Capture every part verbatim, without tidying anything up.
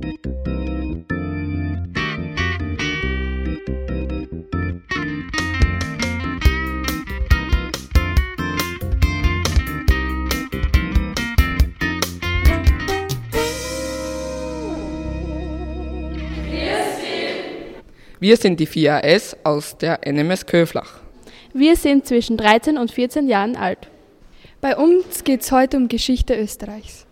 Wir sind die vier A S aus der N M S Köflach. Wir sind zwischen dreizehn und vierzehn Jahren alt. Bei uns geht es heute um Geschichte Österreichs.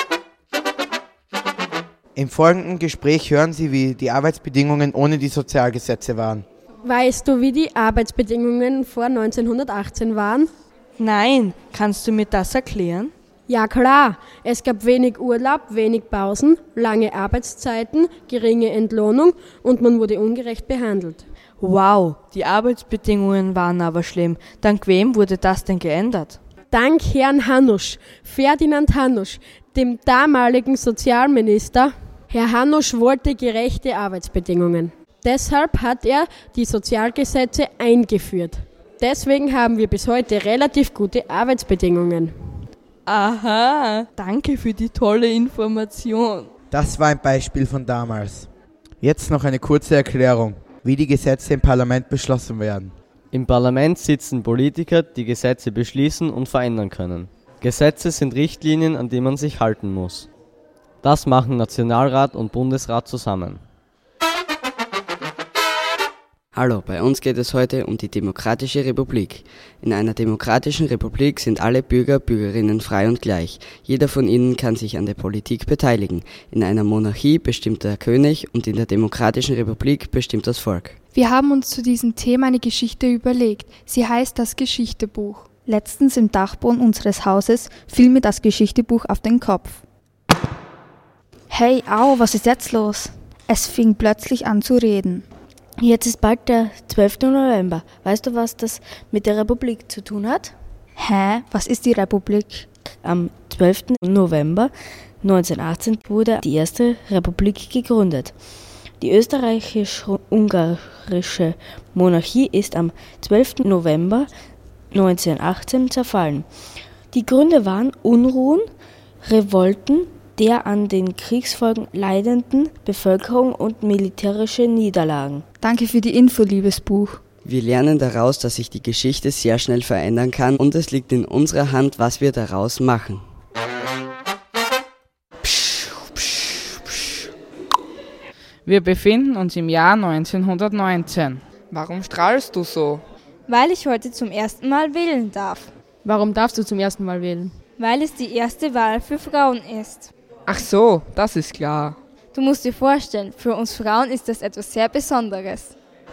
Im folgenden Gespräch hören Sie, wie die Arbeitsbedingungen ohne die Sozialgesetze waren. Weißt du, wie die Arbeitsbedingungen vor neunzehnhundertachtzehn waren? Nein, kannst du mir das erklären? Ja klar, es gab wenig Urlaub, wenig Pausen, lange Arbeitszeiten, geringe Entlohnung und man wurde ungerecht behandelt. Wow, die Arbeitsbedingungen waren aber schlimm. Dank wem wurde das denn geändert? Dank Herrn Hanusch, Ferdinand Hanusch, dem damaligen Sozialminister. Herr Hanusch wollte gerechte Arbeitsbedingungen. Deshalb hat er die Sozialgesetze eingeführt. Deswegen haben wir bis heute relativ gute Arbeitsbedingungen. Aha, danke für die tolle Information. Das war ein Beispiel von damals. Jetzt noch eine kurze Erklärung, wie die Gesetze im Parlament beschlossen werden. Im Parlament sitzen Politiker, die Gesetze beschließen und verändern können. Gesetze sind Richtlinien, an die man sich halten muss. Das machen Nationalrat und Bundesrat zusammen. Hallo, bei uns geht es heute um die Demokratische Republik. In einer demokratischen Republik sind alle Bürger, Bürgerinnen frei und gleich. Jeder von ihnen kann sich an der Politik beteiligen. In einer Monarchie bestimmt der König und in der Demokratischen Republik bestimmt das Volk. Wir haben uns zu diesem Thema eine Geschichte überlegt. Sie heißt das Geschichtebuch. Letztens im Dachboden unseres Hauses fiel mir das Geschichtebuch auf den Kopf. Hey, au, was ist jetzt los? Es fing plötzlich an zu reden. Jetzt ist bald der zwölfte November. Weißt du, was das mit der Republik zu tun hat? Hä? Was ist die Republik? Am zwölften November neunzehnhundertachtzehn wurde die erste Republik gegründet. Die österreichisch-ungarische Monarchie ist am zwölften November neunzehnhundertachtzehn zerfallen. Die Gründe waren Unruhen, Revolten der an den Kriegsfolgen leidenden Bevölkerung und militärische Niederlagen. Danke für die Info, liebes Buch. Wir lernen daraus, dass sich die Geschichte sehr schnell verändern kann und es liegt in unserer Hand, was wir daraus machen. Wir befinden uns im Jahr neunzehnhundertneunzehn. Warum strahlst du so? Weil ich heute zum ersten Mal wählen darf. Warum darfst du zum ersten Mal wählen? Weil es die erste Wahl für Frauen ist. Ach so, das ist klar. Du musst dir vorstellen, für uns Frauen ist das etwas sehr Besonderes.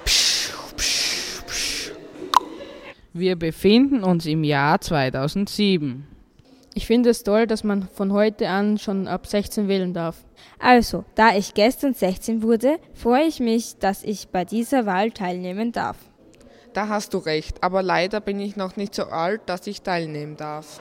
Wir befinden uns im Jahr zweitausendsieben. Ich finde es toll, dass man von heute an schon ab sechzehn wählen darf. Also, da ich gestern sechzehn wurde, freue ich mich, dass ich bei dieser Wahl teilnehmen darf. Da hast du recht, aber leider bin ich noch nicht so alt, dass ich teilnehmen darf.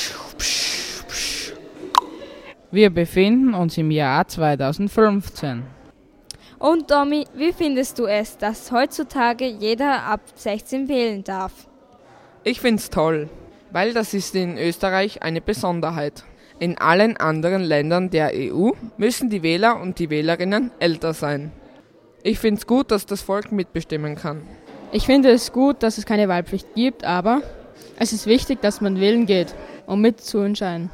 Wir befinden uns im Jahr zweitausendfünfzehn. Und Domi, wie findest du es, dass heutzutage jeder ab sechzehn wählen darf? Ich find's toll, weil das ist in Österreich eine Besonderheit. In allen anderen Ländern der E U müssen die Wähler und die Wählerinnen älter sein. Ich find's gut, dass das Volk mitbestimmen kann. Ich finde es gut, dass es keine Wahlpflicht gibt, aber es ist wichtig, dass man wählen geht, um mitzuentscheiden.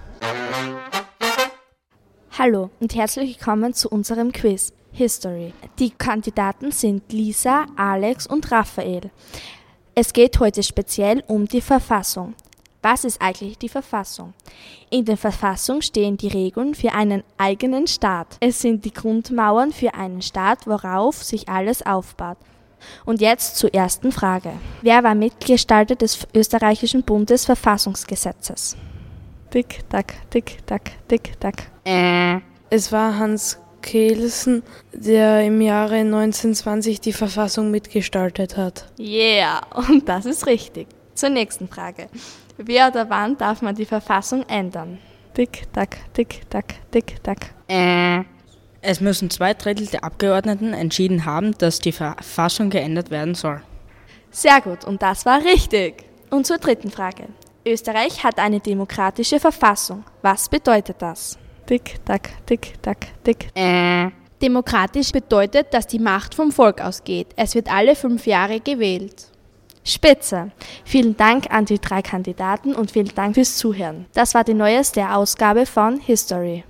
Hallo und herzlich willkommen zu unserem Quiz History. Die Kandidaten sind Lisa, Alex und Raphael. Es geht heute speziell um die Verfassung. Was ist eigentlich die Verfassung? In der Verfassung stehen die Regeln für einen eigenen Staat. Es sind die Grundmauern für einen Staat, worauf sich alles aufbaut. Und jetzt zur ersten Frage. Wer war Mitgestalter des österreichischen Bundesverfassungsgesetzes? Tick, tack, tick, tack, tick, tack. Äh. Es war Hans Kelsen, der im Jahre neunzehnhundertzwanzig die Verfassung mitgestaltet hat. Yeah, und das ist richtig. Zur nächsten Frage. Wer oder wann darf man die Verfassung ändern? Tick, tack, tick, tack, tick, tack. Äh. Es müssen zwei Drittel der Abgeordneten entschieden haben, dass die Verfassung geändert werden soll. Sehr gut, und das war richtig. Und zur dritten Frage. Österreich hat eine demokratische Verfassung. Was bedeutet das? tick, tack, tick, tack, tick. Äh. Demokratisch bedeutet, dass die Macht vom Volk ausgeht. Es wird alle fünf Jahre gewählt. Spitze. Vielen Dank an die drei Kandidaten und vielen Dank fürs Zuhören. Das war die neueste Ausgabe von History.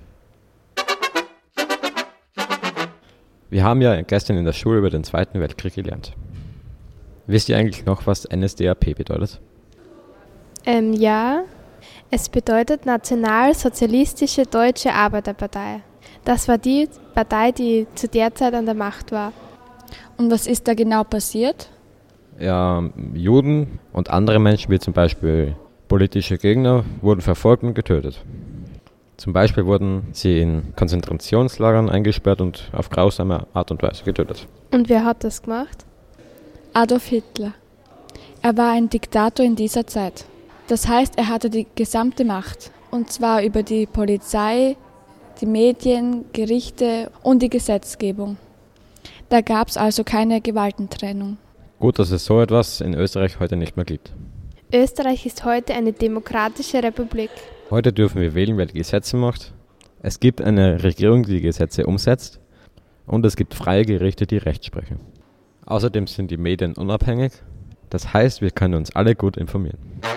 Wir haben ja gestern in der Schule über den Zweiten Weltkrieg gelernt. Wisst ihr eigentlich noch, was N S D A P bedeutet? Ähm, ja. Es bedeutet Nationalsozialistische Deutsche Arbeiterpartei. Das war die Partei, die zu der Zeit an der Macht war. Und was ist da genau passiert? Ja, Juden und andere Menschen, wie zum Beispiel politische Gegner, wurden verfolgt und getötet. Zum Beispiel wurden sie in Konzentrationslagern eingesperrt und auf grausame Art und Weise getötet. Und wer hat das gemacht? Adolf Hitler. Er war ein Diktator in dieser Zeit. Das heißt, er hatte die gesamte Macht. Und zwar über die Polizei, die Medien, Gerichte und die Gesetzgebung. Da gab es also keine Gewaltentrennung. Gut, dass es so etwas in Österreich heute nicht mehr gibt. Österreich ist heute eine demokratische Republik. Heute dürfen wir wählen, wer die Gesetze macht. Es gibt eine Regierung, die die Gesetze umsetzt. Und es gibt freie Gerichte, die Recht sprechen. Außerdem sind die Medien unabhängig. Das heißt, wir können uns alle gut informieren.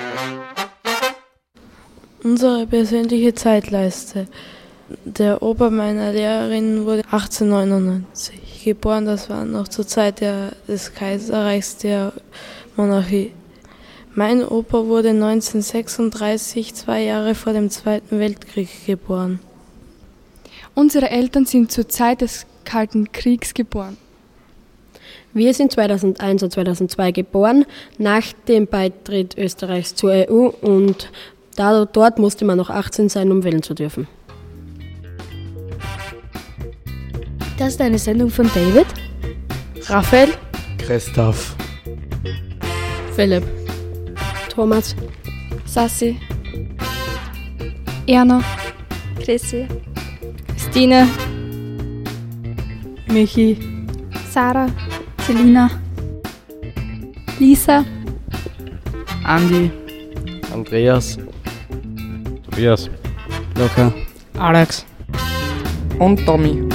Unsere persönliche Zeitleiste. Der Opa meiner Lehrerin wurde achtzehnhundertneunundneunzig geboren. Das war noch zur Zeit der, des Kaiserreichs der Monarchie. Mein Opa wurde neunzehnhundertsechsunddreißig, zwei Jahre vor dem Zweiten Weltkrieg, geboren. Unsere Eltern sind zur Zeit des Kalten Kriegs geboren. Wir sind zweitausendeins und zweitausendzwei geboren, nach dem Beitritt Österreichs zur E U, und da, dort musste man noch achtzehn sein, um wählen zu dürfen. Das ist eine Sendung von David, Raphael, Christoph, Philipp, Thomas, Sassi, Erna, Chrissy, Stine, Michi, Sarah, Selina, Lisa, Andi, Andreas, Tobias, Locker, Alex und Tommy.